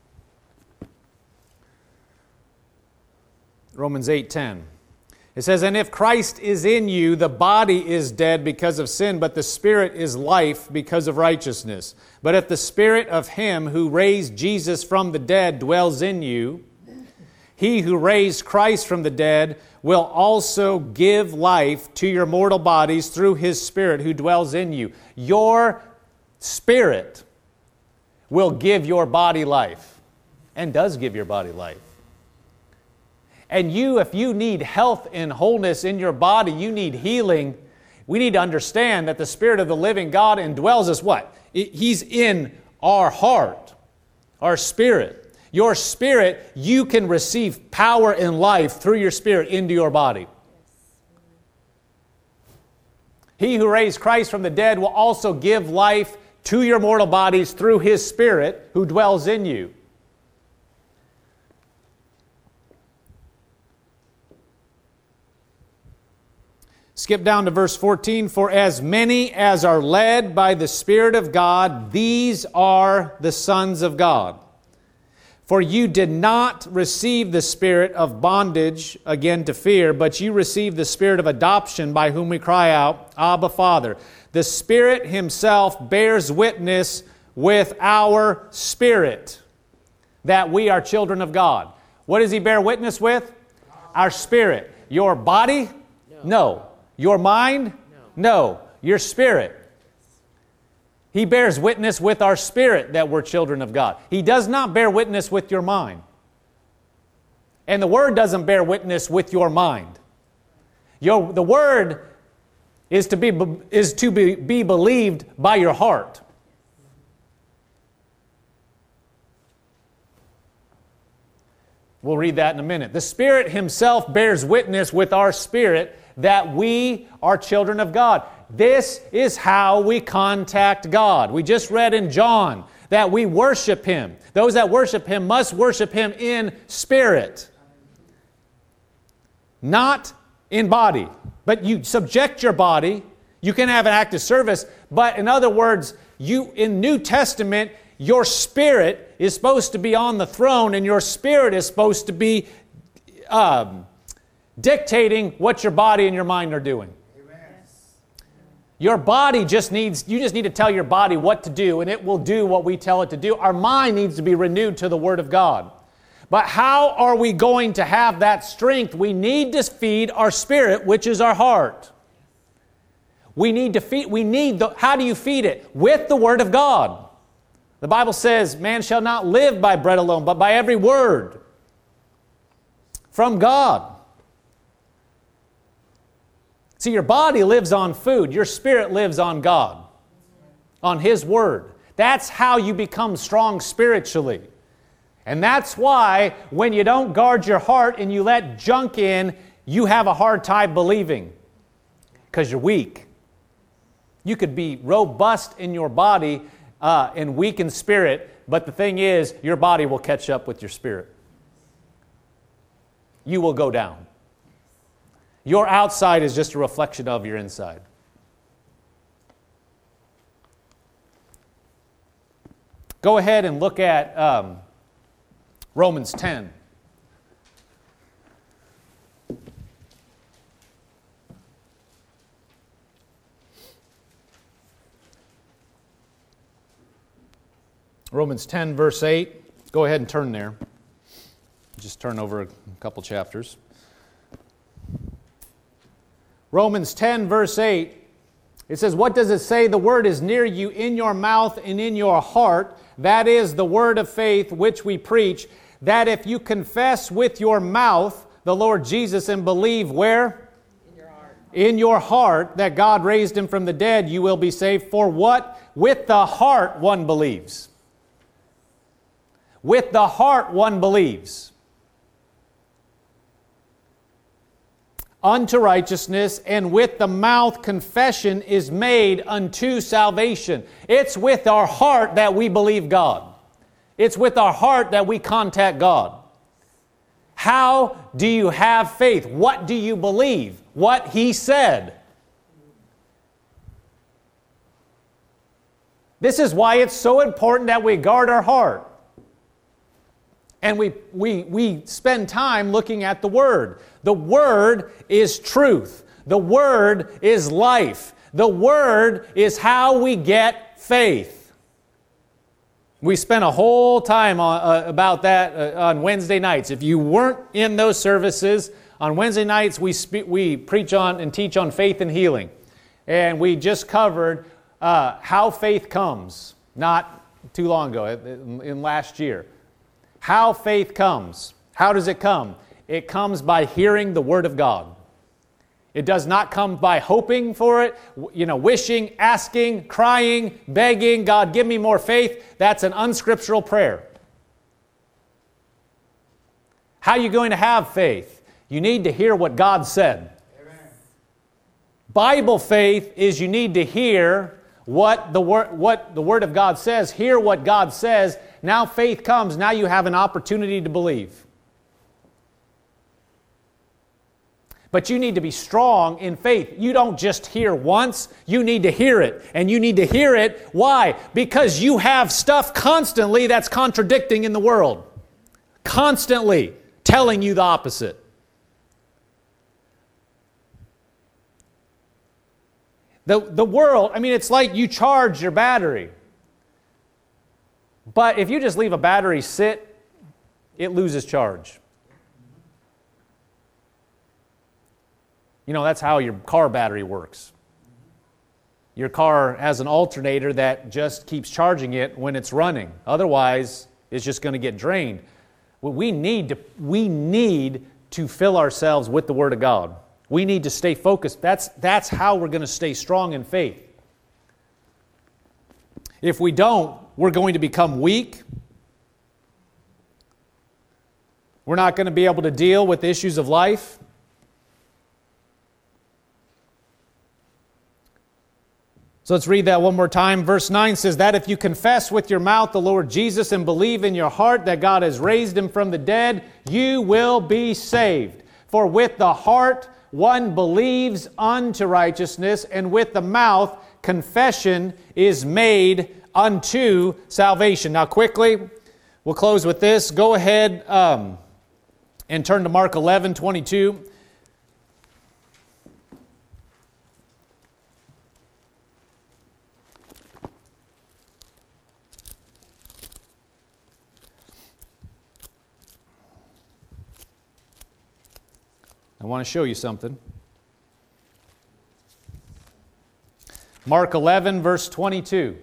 Romans 8:10. It says, "And if Christ is in you, the body is dead because of sin, but the Spirit is life because of righteousness. But if the Spirit of Him who raised Jesus from the dead dwells in you, He who raised Christ from the dead will also give life to your mortal bodies through His Spirit who dwells in you." Your spirit will give your body life, and does give your body life. And if you need health and wholeness in your body, you need healing, we need to understand that the Spirit of the living God indwells us what? He's in our heart, our spirit. Your spirit, you can receive power and life through your spirit into your body. He who raised Christ from the dead will also give life to your mortal bodies through His Spirit who dwells in you. Skip down to verse 14. For as many as are led by the Spirit of God, these are the sons of God. For you did not receive the spirit of bondage again to fear, but you received the spirit of adoption, by whom we cry out, Abba, Father. The Spirit Himself bears witness with our spirit that we are children of God. What does He bear witness with? Our spirit. Your body? No. Your mind? No. Your spirit. He bears witness with our spirit that we're children of God. He does not bear witness with your mind. And the Word doesn't bear witness with your mind. The Word is to be believed by your heart. We'll read that in a minute. The Spirit Himself bears witness with our spirit that we are children of God. This is how we contact God. We just read in John that we worship Him. Those that worship Him must worship Him in spirit, not in body. But you subject your body. You can have an active service, but in other words, in New Testament, your spirit is supposed to be on the throne, and your spirit is supposed to be dictating what your body and your mind are doing. Your body you just need to tell your body what to do, and it will do what we tell it to do. Our mind needs to be renewed to the Word of God. But how are we going to have that strength? We need to feed our spirit, which is our heart. How do you feed it? With the Word of God. The Bible says, man shall not live by bread alone, but by every word from God. See, your body lives on food. Your spirit lives on God, on His Word. That's how you become strong spiritually. And that's why when you don't guard your heart and you let junk in, you have a hard time believing because you're weak. You could be robust in your body and weak in spirit, but the thing is, your body will catch up with your spirit. You will go down. Your outside is just a reflection of your inside. Go ahead and look at Romans 10. Romans 10, verse 8. Go ahead and turn there. Just turn over a couple chapters. Romans 10, verse 8. It says, what does it say? The word is near you, in your mouth and in your heart. That is the word of faith which we preach, that if you confess with your mouth the Lord Jesus and believe where? In your heart. In your heart that God raised Him from the dead, you will be saved. For what? With the heart one believes. With the heart one believes unto righteousness, and with the mouth confession is made unto salvation. It's with our heart that we believe God. It's with our heart that we contact God. How do you have faith? What do you believe? What He said. This is why it's so important that we guard our heart. And we spend time looking at the Word. The Word is truth. The Word is life. The Word is how we get faith. We spent a whole time about that on Wednesday nights. If you weren't in those services, on Wednesday nights we preach on and teach on faith and healing. And we just covered how faith comes, not too long ago, in last year. How faith comes. How does it come? It comes by hearing the Word of God. It does not come by hoping for it, wishing, asking, crying, begging, God, give me more faith. That's an unscriptural prayer. How are you going to have faith? You need to hear what God said. Amen. Bible faith is you need to hear what the Word of God says. Hear what God says. Now faith comes. Now you have an opportunity to believe. But you need to be strong in faith. You don't just hear once, you need to hear it. And you need to hear it. Why? Because you have stuff constantly that's contradicting in the world. Constantly telling you the opposite. The world, I mean, it's like you charge your battery. But if you just leave a battery sit, it loses charge. You know, that's how your car battery works. Your car has an alternator that just keeps charging it when it's running. Otherwise, it's just going to get drained. Well, we need to fill ourselves with the Word of God. We need to stay focused. That's how we're going to stay strong in faith. If we don't, we're going to become weak. We're not going to be able to deal with issues of life. So let's read that one more time. Verse 9 says that if you confess with your mouth the Lord Jesus and believe in your heart that God has raised Him from the dead, you will be saved. For with the heart one believes unto righteousness, and with the mouth confession is made unto salvation. Now quickly, we'll close with this. Go ahead and turn to Mark 11:22. I want to show you something. Mark 11, verse 22.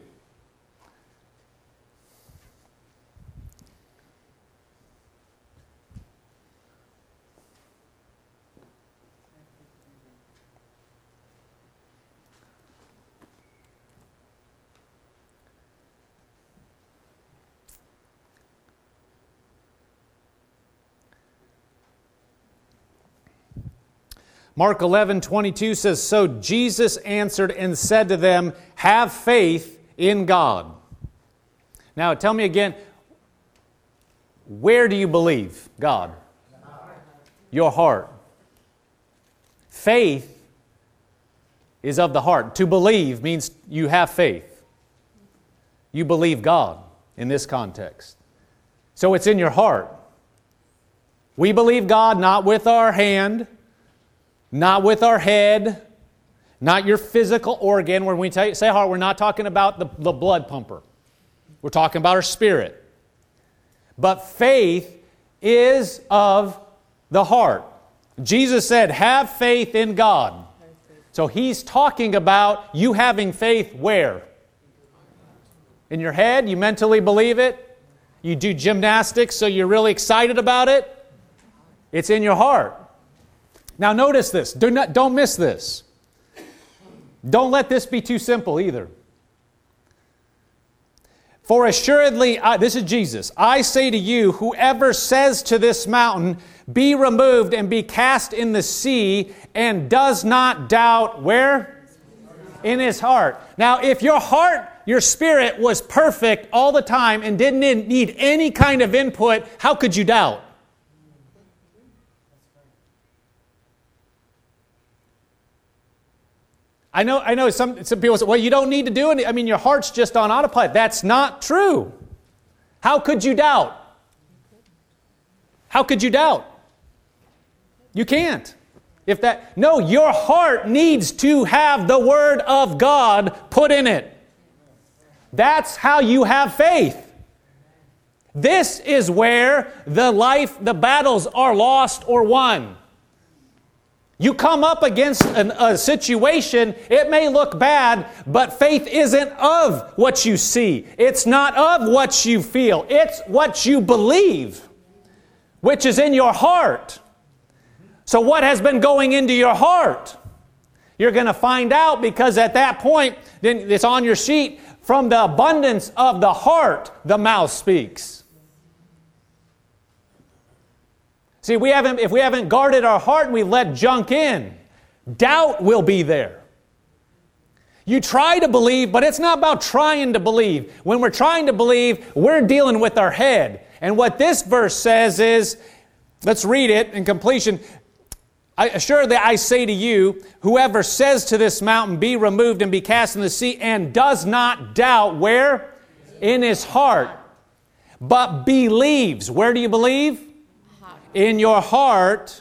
Mark 11:22 says, so Jesus answered and said to them, have faith in God. Now tell me again, where do you believe God? Your heart. Faith is of the heart. To believe means you have faith. You believe God in this context. So it's in your heart. We believe God not with our hand, not with our head, not your physical organ. When we say heart, we're not talking about the blood pumper. We're talking about our spirit. But faith is of the heart. Jesus said, have faith in God. So He's talking about you having faith where? In your head? You mentally believe it? You do gymnastics so you're really excited about it? It's in your heart. Now notice this. Don't miss this. Don't let this be too simple either. For assuredly, this is Jesus, I say to you, whoever says to this mountain, be removed and be cast in the sea, and does not doubt, where? In his heart. Now, if your heart, your spirit was perfect all the time and didn't need any kind of input, how could you doubt? I know some people say, well, you don't need to do anything. I mean, your heart's just on autopilot. That's not true. How could you doubt? How could you doubt? You can't. No, your heart needs to have the Word of God put in it. That's how you have faith. This is where the battles are lost or won. You come up against a situation, it may look bad, but faith isn't of what you see. It's not of what you feel. It's what you believe, which is in your heart. So what has been going into your heart? You're going to find out, because at that point, then it's on your sheet, from the abundance of the heart, the mouth speaks. See, if we haven't guarded our heart and we let junk in, doubt will be there. You try to believe, but it's not about trying to believe. When we're trying to believe, we're dealing with our head. And what this verse says is, let's read it in completion. Assuredly, I say to you, whoever says to this mountain, be removed and be cast in the sea, and does not doubt, where? In his heart, but believes. Where do you believe? In your heart,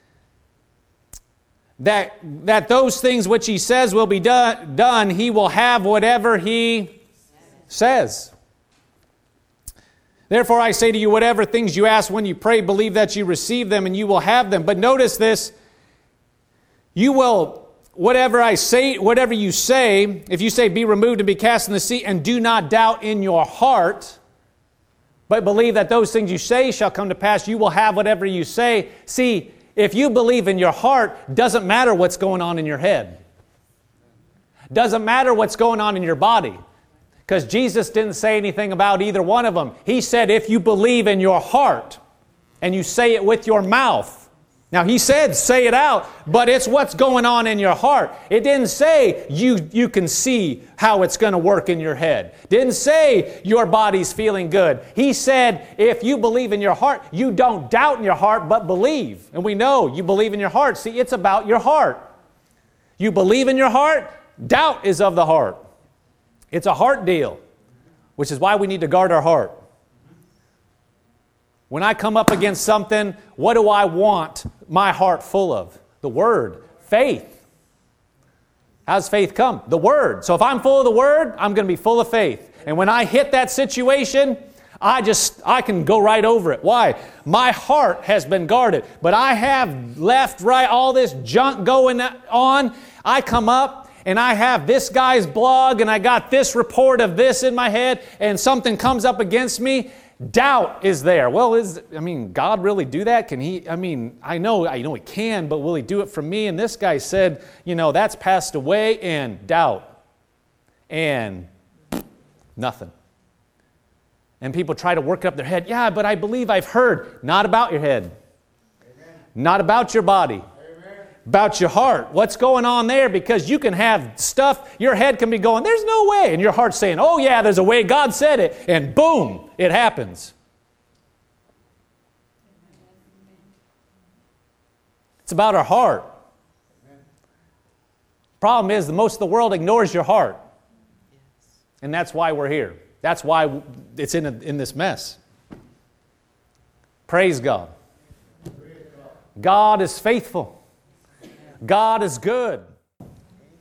that those things which he says will be done, he will have whatever he says. Therefore, I say to you, whatever things you ask when you pray, believe that you receive them and you will have them. But notice this, you will, whatever you say, if you say, be removed and be cast in the sea, and do not doubt in your heart, but believe that those things you say shall come to pass, you will have whatever you say. See, if you believe in your heart, doesn't matter what's going on in your head. Doesn't matter what's going on in your body. Because Jesus didn't say anything about either one of them. He said if you believe in your heart and you say it with your mouth. Now He said say it out, but it's what's going on in your heart. It didn't say you can see how it's going to work in your head. Didn't say your body's feeling good. He said if you believe in your heart, you don't doubt in your heart, but believe. And we know you believe in your heart. See, it's about your heart. You believe in your heart, doubt is of the heart. It's a heart deal, which is why we need to guard our heart. When I come up against something, what do I want my heart full of? The Word, faith. How does faith come? The Word. So if I'm full of the Word, I'm going to be full of faith. And when I hit that situation, I can go right over it. Why? My heart has been guarded. But I have left, right, all this junk going on. I come up and I have this guy's blog and I got this report of this in my head and something comes up against me. Doubt is there. Well, God really do that? Can He? I know He can, but will He do it for me? And this guy said, that's passed away, and doubt. And nothing. And people try to work up their head. Yeah, but I believe I've heard. Not about your head. Amen. Not about your body. Amen. About your heart. What's going on there? Because you can have stuff, your head can be going, there's no way. And your heart's saying, oh yeah, there's a way, God said it. And boom. It happens. It's about our heart. Problem is, most of the world ignores your heart. And that's why we're here. That's why it's in this mess. Praise God. God is faithful. God is good.